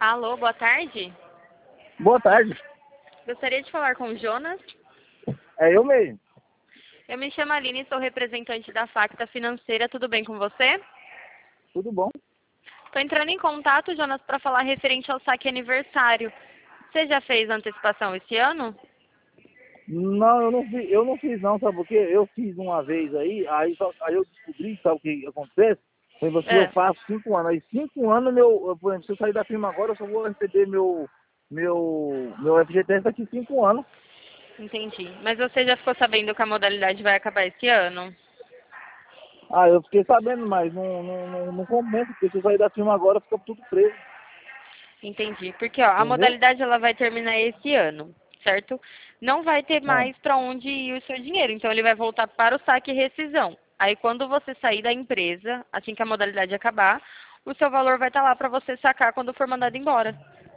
Alô, boa tarde. Boa tarde. Gostaria de falar com o Jonas. É eu mesmo. Eu me chamo Aline e sou representante da Facta Financeira. Tudo bem com você? Tudo bom? Estou entrando em contato, Jonas, para falar referente ao saque aniversário. Você já fez antecipação esse ano? Não, eu não fiz não, sabe por quê? Eu fiz uma vez aí eu descobri, sabe o que acontece? Foi você, eu É, faço 5 anos. Aí 5 anos, por exemplo, se eu sair da firma agora, eu só vou receber meu FGTS daqui 5 anos. entendi. Mas você já ficou sabendo que a modalidade vai acabar esse ano? Ah, eu fiquei sabendo, mas não compensa, porque se eu sair da firma agora, fica tudo preso, Entendi. Porque ó, a entendeu? modalidade ela vai terminar esse ano, certo? Não vai ter Ah, mais para onde ir o seu dinheiro. Então ele vai voltar para o saque e rescisão. Aí quando você sair da empresa, assim que a modalidade acabar, o seu valor vai estar lá para você sacar quando for mandado embora.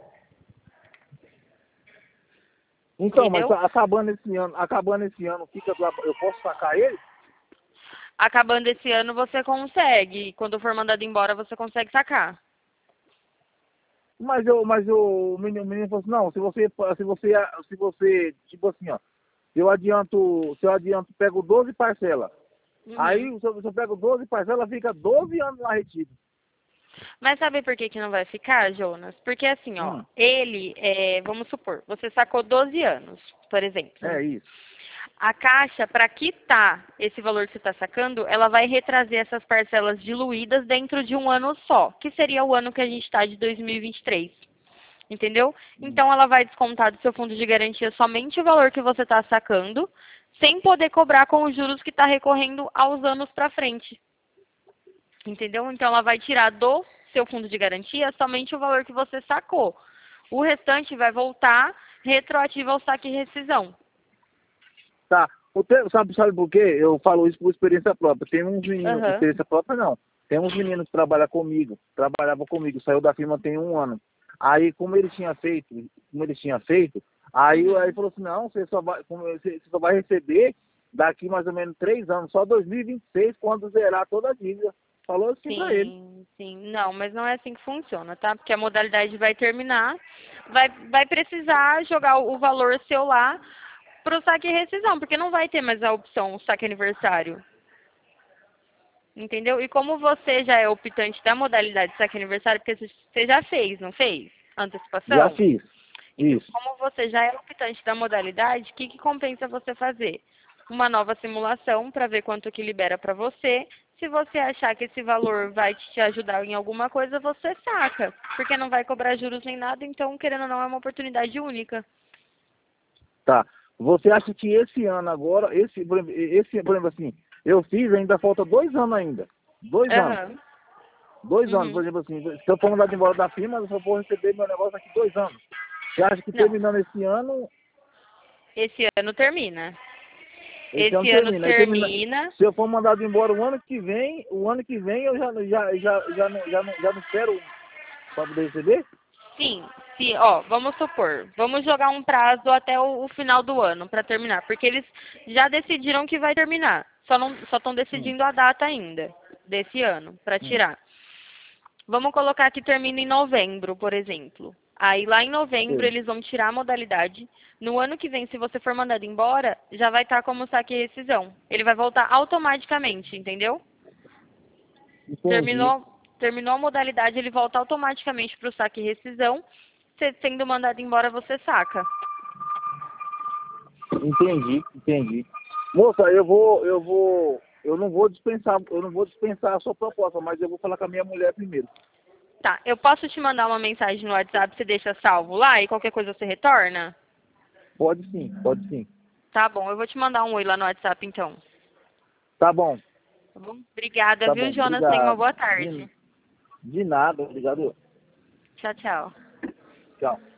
então, mas Entendeu? acabando esse ano, eu posso sacar ele? Acabando esse ano você consegue. Quando for mandado embora, você consegue sacar. O menino falou assim, não, se você, tipo assim, ó, se eu adianto, pego 12 parcelas. Aí, Uhum. se eu pego 12 parcelas, fica 12 anos lá retido. Mas sabe por que que não vai ficar, Jonas? Porque assim, ó, Hum, vamos supor, você sacou 12 anos, por exemplo. é isso. A Caixa, para quitar esse valor que você está sacando, ela vai retrazer essas parcelas diluídas dentro de um ano só, que seria o ano que a gente está de 2023. Entendeu? Hum, Então ela vai descontar do seu fundo de garantia somente o valor que você está sacando, sem poder cobrar com os juros que está recorrendo aos anos para frente. Entendeu? Então ela vai tirar do seu fundo de garantia somente o valor que você sacou. O restante vai voltar retroativo ao saque e rescisão. Tá. Sabe por quê? Eu falo isso por experiência própria. Tem uns meninos, Aham. experiência própria não. Tem uns meninos que trabalhavam comigo, saiu da firma tem um ano. Aí, como eles tinham feito, aí Uhum. falou assim, não, você só vai receber daqui mais ou menos 3 anos, só 2026, quando zerar toda a dívida. Falou assim pra ele. Sim, sim. Não, mas não é assim que funciona, tá? Porque a modalidade vai terminar, vai precisar jogar o valor seu lá pro saque e rescisão, porque não vai ter mais a opção saque aniversário. Entendeu? E como você já é optante da modalidade saque aniversário, porque você já fez, não fez? Já Antecipação? fiz. Então, Isso. como você já é optante da modalidade, o que que compensa você fazer? Uma nova simulação para ver quanto que libera para você. Se você achar que esse valor vai te ajudar em alguma coisa, você saca. Porque não vai cobrar juros nem nada, então, querendo ou não, é uma oportunidade única. Tá. Você acha que esse ano agora, por exemplo assim, eu fiz, ainda falta 2 anos ainda. 2 anos. Aham. 2 anos, por Uhum. exemplo assim, se eu for mandado embora da firma, eu só vou receber meu negócio daqui 2 anos. Você acha que Não, terminando esse ano, esse ano termina. esse ano Esse ano termina? Aí termina, termina. se eu for mandado embora o ano que vem eu já não espero para poder receber? Sim, se, ó, vamos supor, vamos jogar um prazo até o final do ano para terminar, porque eles já decidiram que vai terminar. Só estão Hum, decidindo a data ainda desse ano para hum, tirar. Vamos colocar que termina em novembro, por exemplo. Aí lá em novembro sei. eles vão tirar a modalidade. No ano que vem, se você for mandado embora, já vai estar como saque e rescisão. Ele vai voltar automaticamente, entendeu? Entendi, Terminou a modalidade, ele volta automaticamente para o saque e rescisão. Você sendo mandado embora, você saca. entendi. Moça, eu não vou dispensar a sua proposta, mas eu vou falar com a minha mulher primeiro. Tá, eu posso te mandar uma mensagem no WhatsApp, você deixa salvo lá e qualquer coisa você retorna? Pode sim, pode sim. Tá bom, eu vou te mandar um oi lá no WhatsApp então. Tá bom, Tá bom? Obrigada, tá viu, bom, Jonas? Tenha uma obrigado. boa De, tarde. de nada, obrigado. Tchau, tchau. Tchau.